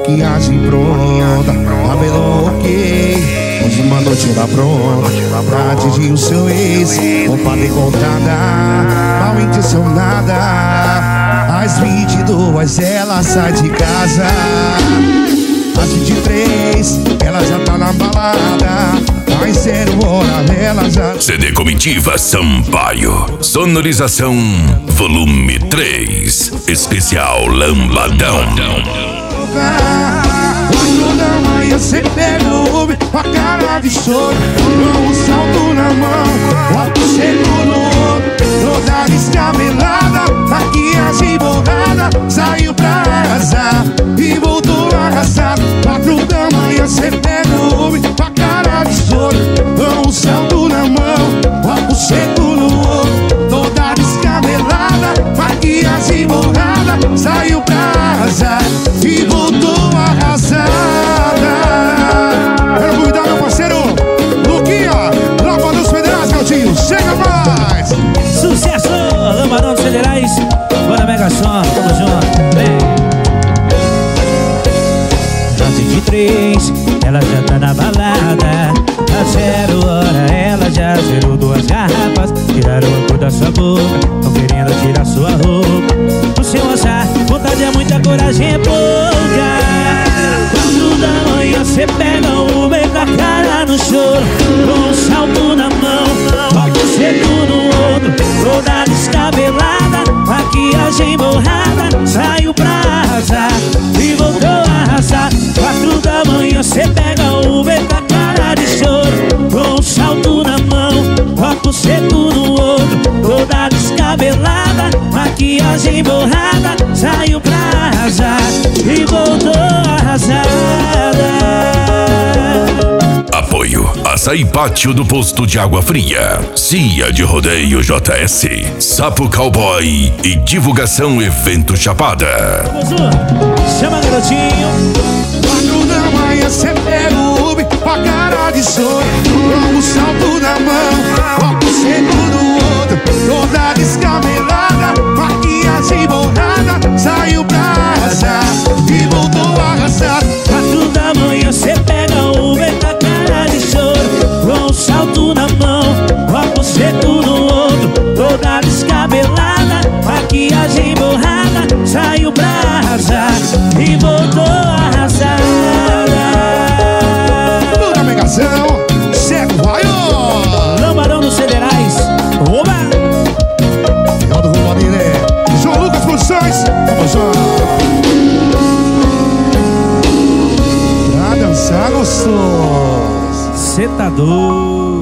maquiagem pronta, cabelo ok. Hoje mandou tirar pronta pra atingir o seu ex. Roupa decontada, mal intencionada. Às 22 ela sai de casa. Às 23 ela já tá na balada. Às 0 hora ela já... CD Comitiva Sampaio, sonorização volume 3, especial Lambadão. 4 da manhã cê pega o Uber com a cara de choro, com um salto na mão, bota o seco no outro, toda descabelada, maquiagem borrada, saiu pra arrasar e voltou arrasado. 4 da manhã cê pega o Uber com a cara de choro, com um salto na mão, bota o seco no outro, toda descabelada, maquiagem borrada, saiu pra arrasar e voltou arrasada. Quero cuidar, meu parceiro Luquinha, Lambadão dos Federais, Galdinho. Chega mais! Sucesso! Lambadão dos Federais, bora Mega Som, tamo junto, vem! Às 23, ela já tá na balada. Às 0 hora ela já zerou 2 garrafas. Tiraram a cor da sua boca, tão querendo tirar sua roupa. O seu azar, vontade é muita, coragem é pouca. 4 da manhã cê pega o Uber com a cara no choro, com um salto na mão, bota o seco no outro, toda descabelada, maquiagem borrada, saiu pra arrasar e voltou a arrasar. 4 da manhã cê pega o Uber com a cara de choro, com um salto na mão, bota o seco no outro, toda descabelada, maquiagem borrada, saiu pra arrasar e voltou arrasada. Apoio Açaí Pátio do Posto de Água Fria, Cia de Rodeio JS, Sapo Cowboy e divulgação Evento Chapada. Chama garotinho. 4 da manhã cê pega o Uber com a cara de choro, com um salto na mão, bota o seco no outro, toda descabelada, maquiagem borrada, saiu pra arrasar e voltou a arrasar. 4 da manhã cê pega o Uber com a cara de choro, com um salto na mão, bota o seco no outro, toda descabelada, maquiagem borrada, saiu pra arrasar e voltou arrasada. Pura Megação, cê vai, ó! Lambadão dos Federais, oba! Ronaldo Romarile, João Lucas Produções, vamos lá! Pra dançar gostoso. Cê tá doido.